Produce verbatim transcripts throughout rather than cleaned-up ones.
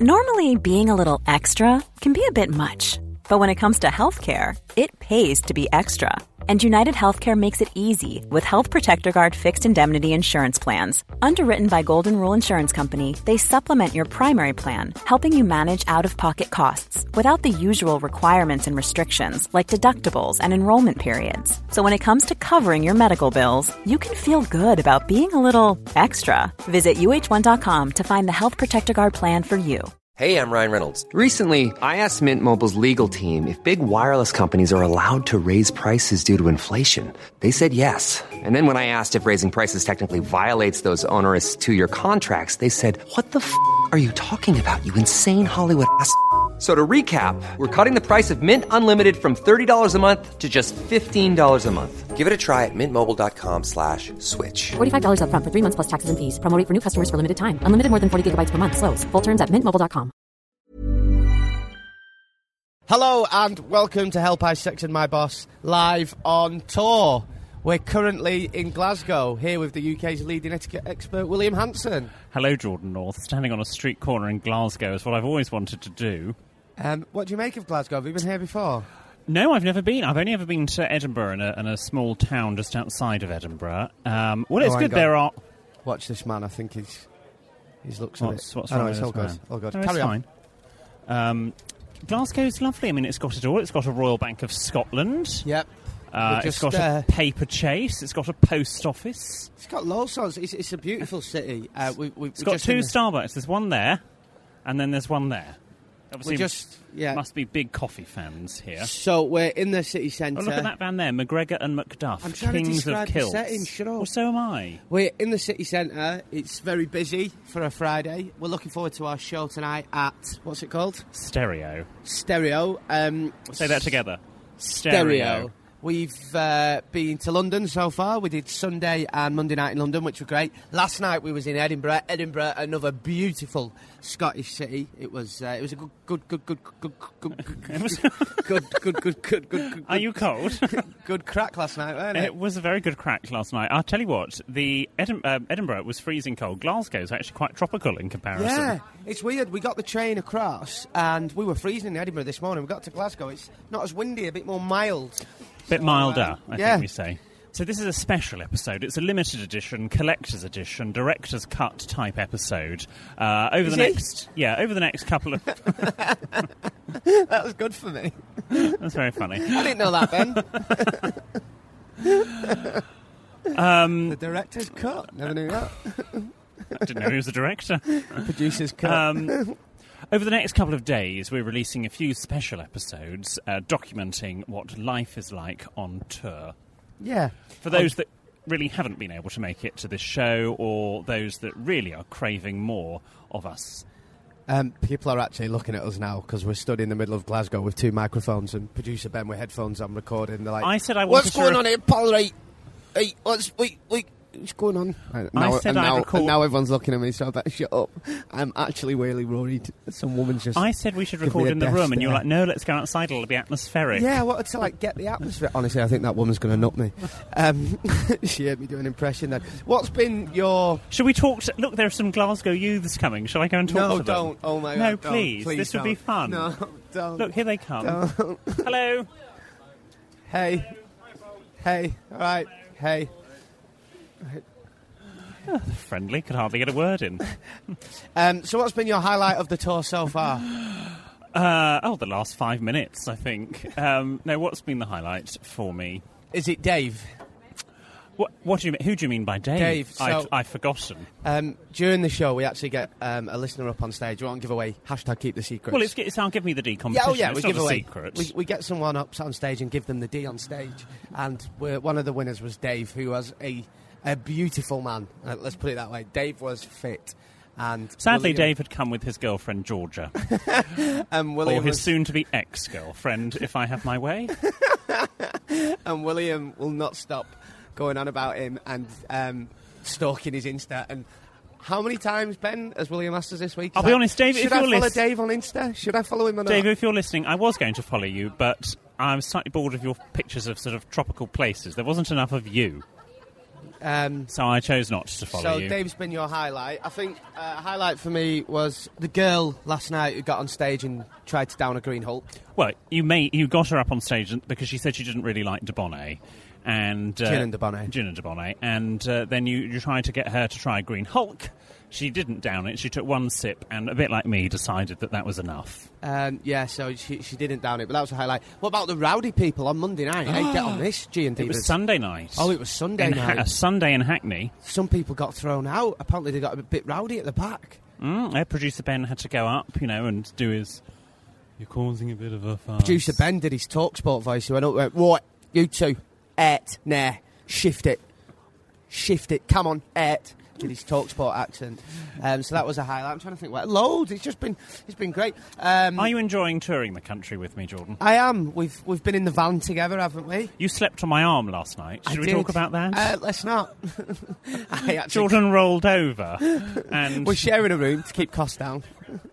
Normally, being a little extra can be a bit much. But when it comes to healthcare, it pays to be extra. And United Healthcare makes it easy with Health Protector Guard fixed indemnity insurance plans. Underwritten by Golden Rule Insurance Company, they supplement your primary plan, helping you manage out-of-pocket costs without the usual requirements and restrictions like deductibles and enrollment periods. So when it comes to covering your medical bills, you can feel good about being a little extra. Visit U H one dot com to find the Health Protector Guard plan for you. Hey, I'm Ryan Reynolds. Recently, I asked Mint Mobile's legal team if big wireless companies are allowed to raise prices due to inflation. They said yes. And then when I asked if raising prices technically violates those onerous two-year contracts, they said, what the f*** are you talking about, you insane Hollywood ass f- So to recap, we're cutting the price of Mint Unlimited from thirty dollars a month to just fifteen dollars a month. Give it a try at mintmobile.com slash switch. forty-five dollars up front for three months plus taxes and fees. Promo rate for new customers for limited time. Unlimited more than forty gigabytes per month. Slows full terms at mint mobile dot com. Hello and welcome to Help I Sexted My Boss live on tour. We're currently in Glasgow, here with the U K's leading etiquette expert, William Hanson. Hello, Jordan North. Standing on a street corner in Glasgow is what I've always wanted to do. Um, what do you make of Glasgow? Have you been here before? No, I've never been. I've only ever been to Edinburgh, in a, in a small town just outside of Edinburgh. Um, well, it's oh, good there are... Watch this man, I think he's... He looks a What's, bit... what's oh, wrong no, with it's all this good. man? All good. No, Carry it's on. fine. Um, Glasgow's lovely. I mean, it's got it all. It's got a Royal Bank of Scotland. Yep. Uh, just, it's got uh, a paper chase. It's got a post office. It's got loads of sorts. It's, it's a beautiful city. Uh, we, we, it's got just two the... Starbucks. There's one there, and then there's one there. Obviously, we just yeah. must be big coffee fans here. So we're in the city centre. Oh, look at that van there, McGregor and Macduff, I'm trying Kings to describe of Kilts. the setting. Shut up. Well, so am I. We're in the city centre. It's very busy for a Friday. We're looking forward to our show tonight at, what's it called? Stereo. Stereo. Um, Say that together. Stereo. Stereo. We've uh, been to London so far. We did Sunday and Monday night in London, which were great. Last night we was in Edinburgh. Edinburgh, another beautiful Scottish city. It was uh, it was a good good good good good good good good good good good good. Are you cold? Good crack last night, wasn't it? It was a very good crack last night. I'll tell you what, the Edim- uh, Edinburgh was freezing cold. Glasgow's actually quite tropical in comparison. Yeah, it's weird. We got the train across and we were freezing in Edinburgh this morning. We got to Glasgow. It's not as windy, a bit more mild. Bit milder, I yeah. think we say. So this is a special episode. It's a limited edition, collector's edition, director's cut type episode. Uh, over is the it? next, yeah, over the next couple of. That was good for me. That's very funny. I didn't know that, Ben. um, the director's cut. Never knew that. I didn't know he was a director. Producer's cut. Um, Over the next couple of days, we're releasing a few special episodes uh, documenting what life is like on tour. Yeah. For those that really haven't been able to make it to this show, or those that really are craving more of us. Um, people are actually looking at us now because we're stood in the middle of Glasgow with two microphones and producer Ben with headphones on recording. They're like, I said I what's wanted going to on here, Paul? Right? Hey, what's wait, wait, what's going on? And now, I said and I now, record- and now everyone's looking at me, so I better shut up. I'm actually really worried. Some woman's just. I said we should give me record a in the death room, and you were stare. like, no, let's go outside, it'll be atmospheric. Yeah, I wanted to like get the atmosphere. Honestly, I think that woman's going to nut me. Um, she heard me do an impression then. What's been your... Shall we talk to... Look, there are some Glasgow youths coming. Shall I go and talk No, to them? don't. Oh, my God. No, don't. please. Please This don't. would be fun. No, don't. Look, here they come. Don't. Hello. Hey. Hey. All right. Hey. Oh, friendly. Could hardly get a word in. Um, so what's been your highlight of the tour so far? Uh, oh, the last five minutes, I think. Um, no, what's been the highlight for me? Is it Dave? What, what do you mean? Who do you mean by Dave? Dave, so- I've, I've forgotten. Um, during the show, we actually get um, a listener up on stage. We won't give away. Hashtag keep the secret. Well, it's, it's I'll give me the D yeah, competition. oh yeah, it's we not give a away. secret. We, we get someone up on stage and give them the D on stage. And we're, one of the winners was Dave, who was a a beautiful man. Uh, let's put it that way. Dave was fit. And Sadly, William, Dave had come with his girlfriend, Georgia. and William or his was, soon-to-be ex-girlfriend, if I have my way. and William will not stop going on about him and um, stalking his Insta. And how many times, Ben, has William asked us this week? I'll Like, be honest, Dave, should if I you're follow list- Dave on Insta? Should I follow him or not? Dave, if you're listening, I was going to follow you, but I'm slightly bored of your pictures of sort of tropical places. There wasn't enough of you. Um, So I chose not to follow so you. Dave's been your highlight. I think uh, a highlight for me was the girl last night who got on stage and tried to down a Green Hulk. Well, you made, you got her up on stage because she said she didn't really like Debonnaire. And, uh, Gin and Debonnaire. Gin and Debonnaire. And uh, then you, you tried to get her to try Green Hulk. She didn't down it. She took one sip and, a bit like me, decided that that was enough. Um, yeah, so she, she didn't down it, but that was a highlight. What about the rowdy people on Monday night? Hey, get on this, G and D. It was Sunday night. Oh, it was Sunday in night. Ha- a Sunday in Hackney. Some people got thrown out. Apparently they got a bit rowdy at the back. Mm, yeah, producer Ben had to go up, you know, and do his... You're causing a bit of a fuss. Producer Ben did his TalkSport voice. He went up and went, right, you two, eight, nah, shift it. Shift it, come on, eight. Did his TalkSport accent. Um, so that was a highlight. I'm trying to think. Well, loads. It's just been, it's been great. Um, Are you enjoying touring the country with me, Jordan? I am. We've we've been in the van together, haven't we? You slept on my arm last night. Should I we did. talk about that? Uh, let's not. I actually, Jordan rolled over, and we're sharing a room to keep costs down.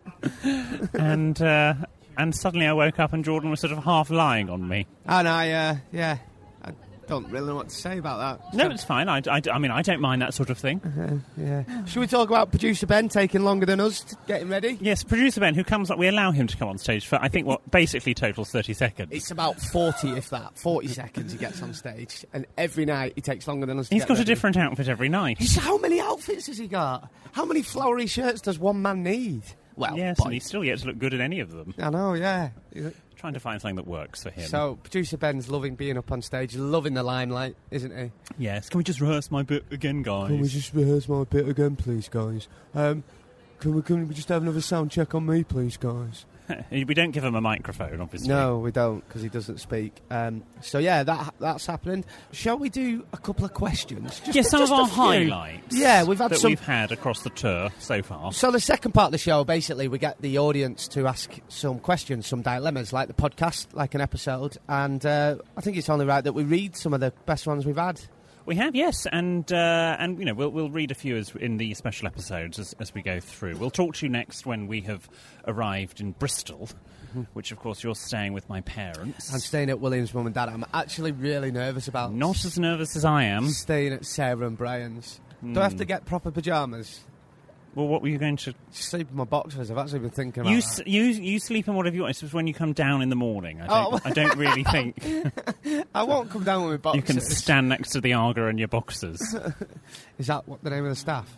and uh, and suddenly I woke up and Jordan was sort of half lying on me. And I, uh, yeah, I don't really know what to say about that. No, So- it's fine. I, I, I mean, I don't mind that sort of thing. yeah. Should we talk about producer Ben taking longer than us to get him ready? Yes, producer Ben, who comes up, we allow him to come on stage for, I think, what basically totals thirty seconds. It's about forty, if that. forty seconds he gets on stage. And every night he takes longer than us to He's get got a ready. different outfit every night. He's, how many outfits has he got? How many flowery shirts does one man need? Well, Yes, boy. and he's still yet to look good in any of them. I know, yeah. Trying to find something that works for him. So, producer Ben's loving being up on stage, loving the limelight, isn't he? Yes, can we just rehearse my bit again, guys? Can we just rehearse my bit again, please, guys? Um, can we can we just have another sound check on me, please, guys? We don't give him a microphone, obviously. No, we don't, because he doesn't speak. Um, so, yeah, that that's happening. Shall we do a couple of questions? Just, Yeah, some just of a our few. highlights. Yeah, we've had that some... we've had across the tour so far. So the second part of the show, basically, we get the audience to ask some questions, some dilemmas, like the podcast, like an episode. And uh, I think it's only right that we read some of the best ones we've had. We have, yes, and uh, and you know we'll we'll read a few as in the special episodes as, as we go through. We'll talk to you next when we have arrived in Bristol, mm-hmm. which of course you're staying with my parents. I'm staying at William's mum and dad. I'm actually really nervous about Not as nervous as I am. staying at Sarah and Brian's. Mm. Do I have to get proper pyjamas? Well, what were you going to? Just sleep in my boxers. I've actually been thinking about You that. s- you you sleep in whatever you want. It's just when you come down in the morning. I don't, Oh. I don't really think I won't come down with my boxers. you can stand next to the Aga and your boxers. Is that what the name of the staff?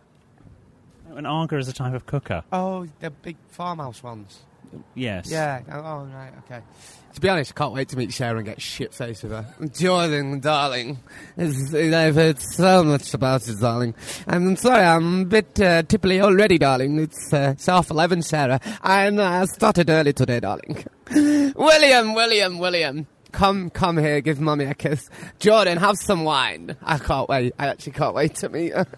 An Aga is a type of cooker. Oh, the big farmhouse ones. Yes. Yeah. Oh, right. Okay. To be honest, I can't wait to meet Sarah and get shit-faced with her. Jordan, darling, it's- I've heard so much about it, darling. I'm sorry, I'm a bit uh, tipply already, darling. It's, uh, it's half eleven, Sarah. And I started early today, darling. William, William, William. Come, come here, give Mummy a kiss. Jordan, have some wine. I can't wait. I actually can't wait to meet her.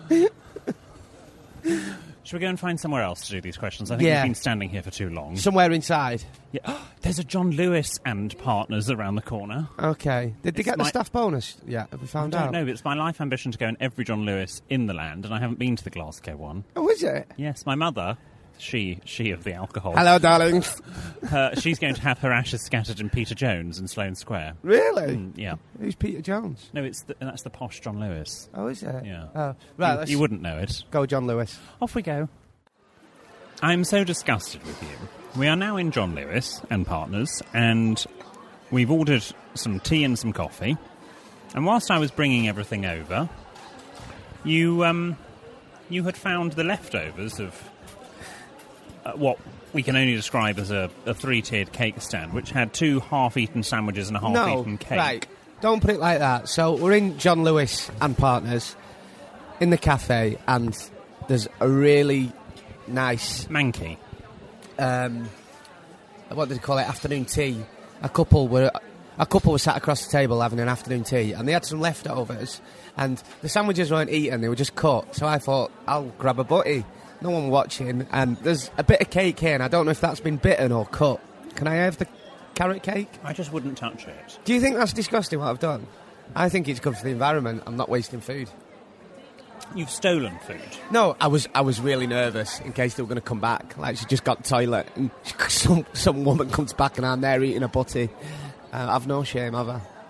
Should we go and find somewhere else to do these questions? I think Yeah. we've been standing here for too long. Somewhere inside. Yeah. There's a John Lewis and partners around the corner. Okay. Did they It's get the my- staff bonus? Yeah, have we I found don't out? know, but it's my life ambition to go in every John Lewis in the land, and I haven't been to the Glasgow one. Oh, is it? Yes, my mother, she she of the alcohol, Hello, darling. her, she's going to have her ashes scattered in Peter Jones in Sloane Square. Really? Mm, yeah. Who's Peter Jones? No, it's the, that's the posh John Lewis. Oh, is it? Yeah. Oh, right, you, let's you wouldn't know it. go John Lewis. Off we go. I'm so disgusted with you. We are now in John Lewis and Partners, and we've ordered some tea and some coffee. And whilst I was bringing everything over, you um, you had found the leftovers of uh, what we can only describe as a, a three-tiered cake stand, which had two half-eaten sandwiches and a No, half-eaten cake. right. Don't put it like that. So we're in John Lewis and Partners in the cafe, and there's a really nice, Manky. um, what did they call it, afternoon tea. A couple were a couple were sat across the table having an afternoon tea, and they had some leftovers, and the sandwiches weren't eaten; they were just cut. So I thought, I'll grab a butty. No one watching, and there's a bit of cake here, and I don't know if that's been bitten or cut. Can I have the carrot cake? I just wouldn't touch it. Do you think that's disgusting, what I've done? I think it's good for the environment. I'm not wasting food. You've stolen food. No, I was I was really nervous in case they were going to come back. Like, she just got to the toilet, and some, some woman comes back and I'm there eating a butty. Uh, I've no shame, have I?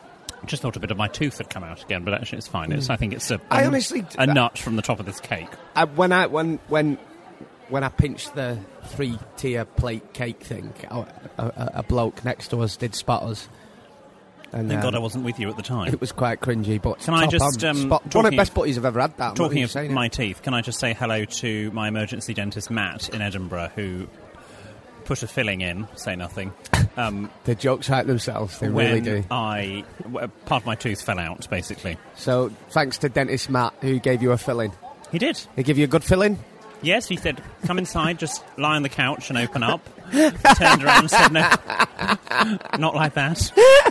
Just thought a bit of my tooth had come out again, but actually it's fine. It's, I think it's a, a, I honestly- a nut from the top of this cake. I, when I when when when I pinched the three-tier plate cake thing, a, a, a bloke next to us did spot us. And, Thank um, God I wasn't with you at the time. It was quite cringy, but Can I top just, on. um, Spot, one of talking- the best butties I've ever had. That I'm not Talking even of saying my it. teeth, can I just say hello to my emergency dentist, Matt, in Edinburgh, who put a filling in, say nothing. Um, The jokes write themselves. They when really do. I, w- part of my tooth fell out, basically. So thanks to dentist Matt who gave you a filling. He did. He give you a good filling. Yes, he said, come inside, just lie on the couch and open up. Turned around and said, no, not like that.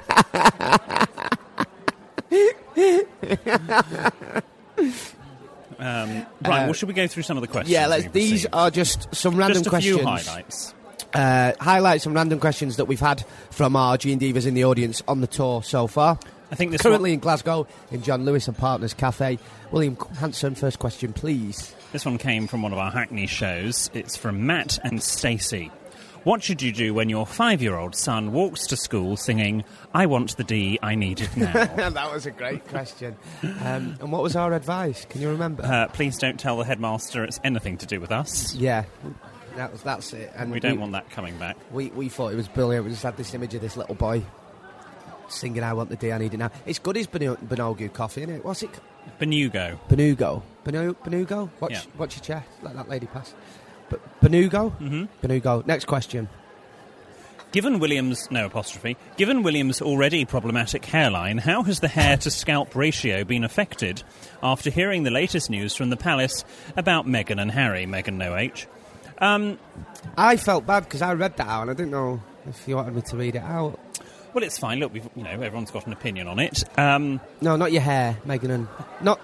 um, right, Uh, well, should we go through some of the questions? Yeah, let's, we've these received? are just some random just a questions. few highlights. Uh, highlight some random questions that we've had from our G and Divas in the audience on the tour so far. I think this Currently one, in Glasgow, in John Lewis and Partners Cafe. William Hanson, first question, please. this one came from one of our Hackney shows. It's from Matt and Stacey. What should you do when your five-year-old son walks to school singing, I want the D, I need it now? That was a great question. Um, and what was our advice? Can you remember? uh, please don't tell the headmaster it's anything to do with us. yeah, that was, that's it. And We don't want that coming back. We, we thought it was brilliant. We just had this image of this little boy singing, I want the D, I need it now. It's good as Beno- Benogu coffee, isn't it? What's it? Benugo. Benugo. Benu- Benugo? Watch, Yeah. watch your chair. Let that lady pass. But Benugo? Mm-hmm. Benugo. Next question. Given Williams, no apostrophe, given Williams' already problematic hairline, how has the hair-to-scalp ratio been affected after hearing the latest news from the Palace about Meghan and Harry? Meghan, no H. Um, I felt bad because I read that out and I didn't know if you wanted me to read it out. well, it's fine. Look, we've, you know, everyone's got an opinion on it. Um, No, not your hair, Meghan and... Not...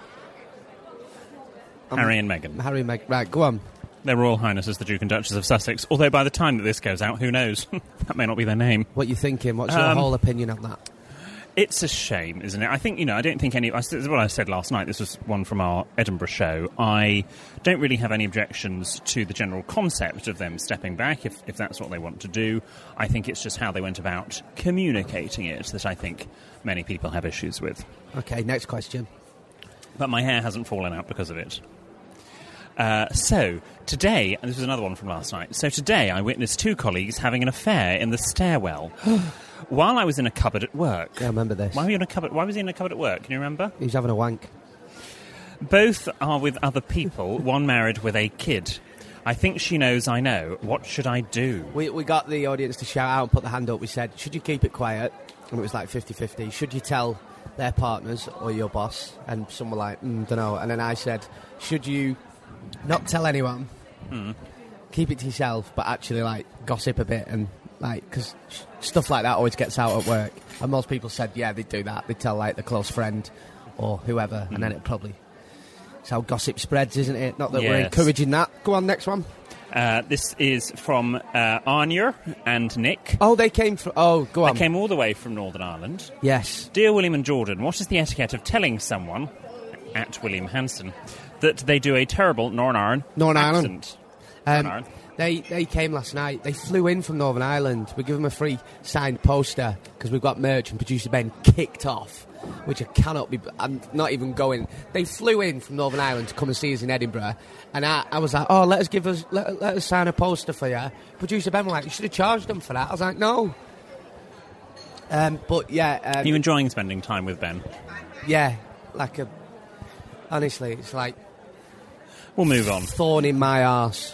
Harry and Meghan. Harry and Meghan. Right, go on. Their Royal Highnesses the Duke and Duchess of Sussex. Although by the time that this goes out, who knows? That may not be their name. What you thinking? What's your Um, whole opinion on that? It's a shame, isn't it? I think, you know, I don't think any... This is what I said last night. This was one from our Edinburgh show. I don't really have any objections to the general concept of them stepping back, if, if that's what they want to do. I think it's just how they went about communicating it that I think many people have issues with. Okay, next question. But my hair hasn't fallen out because of it. Uh, so, today, and this was another one from last night, so today I witnessed two colleagues having an affair in the stairwell while I was in a cupboard at work. Yeah, I remember this. Why were you in a cupboard? Why was he in a cupboard at work? Can you remember? He was having a wank. Both are with other people, one married with a kid. I think she knows I know. What should I do? We we got the audience to shout out and put the hand up. We said, should you keep it quiet? And it was like fifty-fifty. Should you tell their partners or your boss? And some were like, mm, don't know. And then I said, should you not tell anyone? Mm. Keep it to yourself, but actually, like, gossip a bit and, like, because sh- stuff like that always gets out at work. And most people said, yeah, they'd do that. They'd tell, like, the close friend or whoever, Mm. and then it probably... It's how gossip spreads, isn't it? Not that we're Yes. encouraging that. Go on, next one. Uh, this is from uh, Anya and Nick. Oh, they came from... Oh, go on. They came all the way from Northern Ireland. Yes. Dear William and Jordan, what is the etiquette of telling someone, at William Hanson, that they do a terrible Northern Ireland Northern Ireland. accent? Um, Northern Ireland. they they came last night. They flew in from Northern Ireland. We give them a free signed poster because we've got merch, and producer Ben kicked off, which I cannot be. I'm not even going. They flew in from Northern Ireland to come and see us in Edinburgh, and I, I was like, "Oh, let us give us let, let us sign a poster for you." Producer Ben was like, "You should have charged them for that." I was like, "No." Um, but yeah, um, Are you enjoying spending time with Ben? yeah, like a. Honestly, it's like We'll move on. thorn in my arse.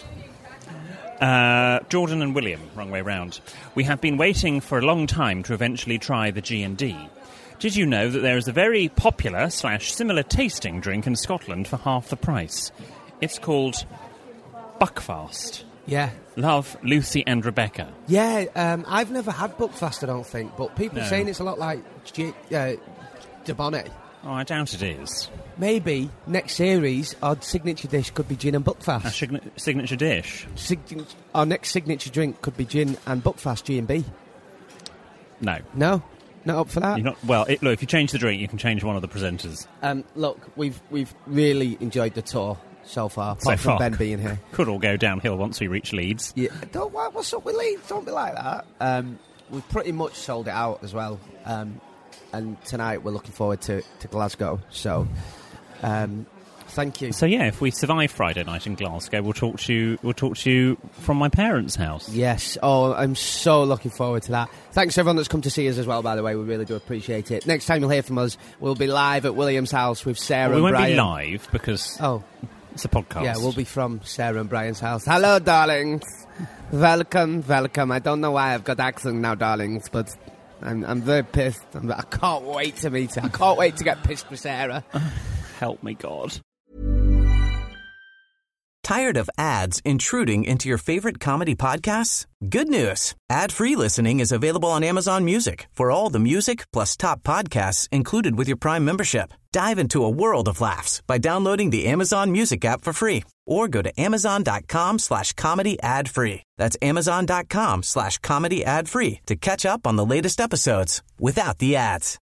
Uh, Jordan and William, wrong way round. We have been waiting for a long time to eventually try the G and D. Did you know that there is a very popular slash similar tasting drink in Scotland for half the price? It's called Buckfast. Yeah. Love, Lucy and Rebecca. Yeah, um, I've never had Buckfast, I don't think, but people No. are saying it's a lot like G- uh, Debonnet. Oh, I doubt it is. Maybe next series, our signature dish could be gin and Our Buckfast. sign- signature dish? Sig- our next signature drink could be gin and Buckfast, G and B. No. No? Not up for that? You're not, well, it, look, if you change the drink, you can change one of the presenters. Um, look, we've we've really enjoyed the tour so far, apart So from far. Ben being here. Could all go downhill once we reach Leeds. Yeah, don't, what, what's up with Leeds? Don't be like that. Um, we've pretty much sold it out as well. Um, and tonight we're looking forward to, to Glasgow. So, um, thank you. So yeah, if we survive Friday night in Glasgow, we'll talk to you. We'll talk to you from my parents' house. Yes. Oh, I'm so looking forward to that. Thanks to everyone that's come to see us as well. By the way, we really do appreciate it. Next time you'll hear from us, we'll be live at William's house with Sarah. Well, we and won't Brian. be live because oh, it's a podcast. Yeah, we'll be from Sarah and Brian's house. Hello, darlings. Welcome, welcome. I don't know why I've got accent now, darlings, but I'm, I'm very pissed. I'm, I can't wait to meet her. I can't wait to get pissed with Sarah. Help me, God. Tired of ads intruding into your favorite comedy podcasts? Good news. Ad-free listening is available on Amazon Music for all the music plus top podcasts included with your Prime membership. Dive into a world of laughs by downloading the Amazon Music app for free or go to amazon.com slash comedy ad free. That's amazon.com slash comedy ad free to catch up on the latest episodes without the ads.